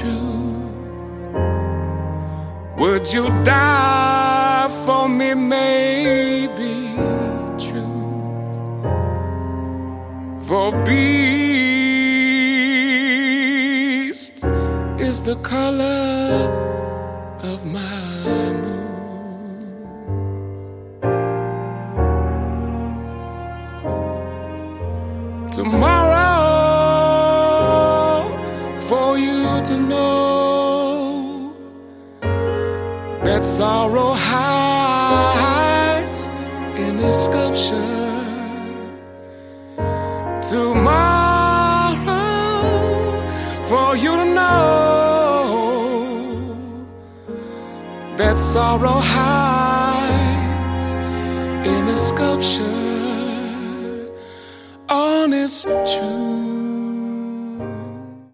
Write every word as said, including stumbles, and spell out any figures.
truth? Would you die for me, maybe truth? For beast is the color of my mood. Tomorrow, for you to know that sorrow hides in a sculpture. Tomorrow, for you to know that sorrow hides in a sculpture on its truth.